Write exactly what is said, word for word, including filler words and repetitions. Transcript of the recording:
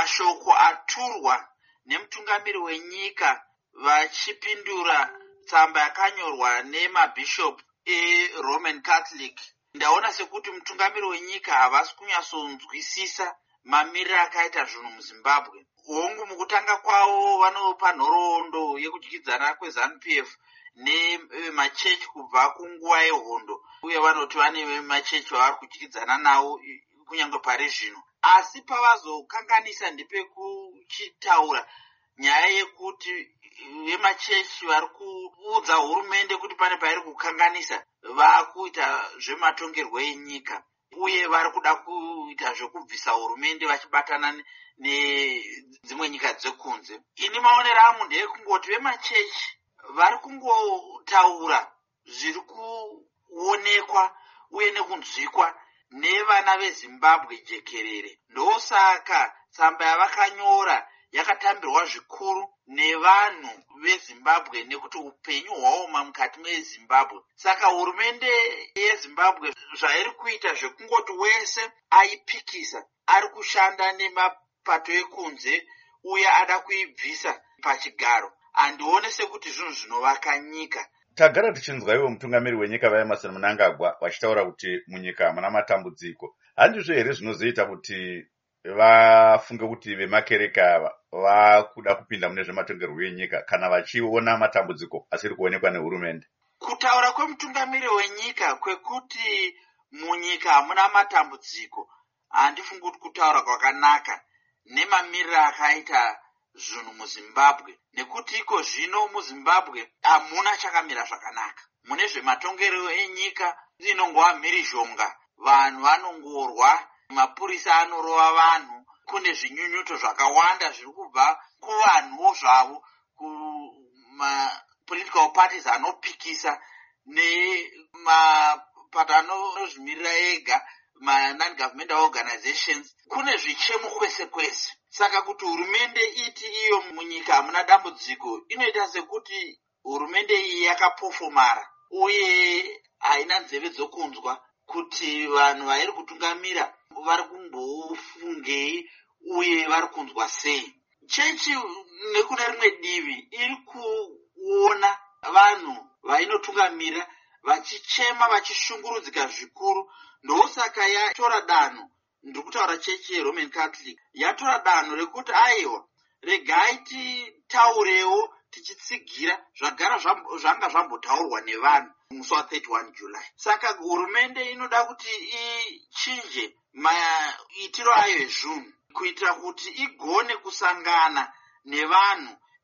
mashoko aturwa nemutungamiri wenyika vachipindura tsamba yakanyorwa nemabhishop eRoman Catholic. Ndaona sekuti mutungamiri wenyika havasi kunyatsonzwisisa mamiriro akaita zvinhu muZimbabwe. Hongu mukutanga kwavo vanopa nhoroondo yekudyidzana kweZANU P F nemachechi kubva kunguva yehondo, uye vanoti vane machechi vavari kudyidzana nawo kunyange pari zvino. Asi pavazokanganisa ndepekuchitaura nyaya yekuti vemachechi vari kuudza hurumende kuti pane pairi kukanganisa, vakuita zvematongerwo enyika uye vari kuda kuita zvekubvisa hurumende vachibatana nedzimwe nyika dzekunze. Ini maonero angu ndeyekungoti vemachechi vari kungotaura zviri kuonekwa uye nekunzwikwa nevana veZimbabwe jekerere. Ndosaka tsamba yavakanyora yakatambirwa zvikuru nevanhu veZimbabwe nekuti upenyu hwaoma mukati meZimbabwe. Saka hurumende yeZimbabwe zvairi kuita zvekungoti wese aipikisa ari kushanda nemapato ekunze uye ada kuibvisa pachigaro. Handione sekuti zvinhu zvinovaka nyika. Tagara tichinzwa iwo mutungamiri wenyika vaEmerson Mnangagwa vachitaura kuti munyika hamuna matambudziko. Handizvo here zvinozoita kuti vafunge kuti vemakereka ava vakuda kupinda mune zvematongerwo enyika kana vachiona matambudziko asiri kuonekwa nehurumende? Kutaura kwemutungamiri wenyika kwekuti munyika hamuna matambudziko handifungi kuti kutaura kwakanaka nemamiriro akaita zvinhu muZimbabwe, nekuti iko zvino muZimbabwe hamuna chakamira zvakanaka. Mune zvematongero enyika inongova mhirizhonga, vanhu vanongorwa, mapurisa anorova vanhu, kune zvinyunyuto zvakawanda zviri kubva kuvanhuwo zvavo, kuma-political parties anopikisa nemapato anozvimirira ega, ma-non-governmental organizations. Kune zvichemo kwese kwese. Saka kuti hurumende iti iyo munyika hamuna dambudziko, inoita sekuti hurumende iyi yakapofomara uye haina nzeve dzokunzwa kuti vanhu vairi kutungamira vari kumbofungei uye vari kunzwa sei. Chechi nekune rimwe divi iri kuona vanhu vainotungamira vachichema vachishungurudzika zvikuru. Ndosaka yatora danho, ndiri kutaura chechi yeRoman Catholic, yatora danho rekuti aiwa regai titaurewo tichitsigira zvagara zvanga zvambotaurwa nevanhu musi wa31 July. Saka hurumende inoda kuti ichinje maitiro ayo ezvunhu kuitira kuti igone kusangana nevanhu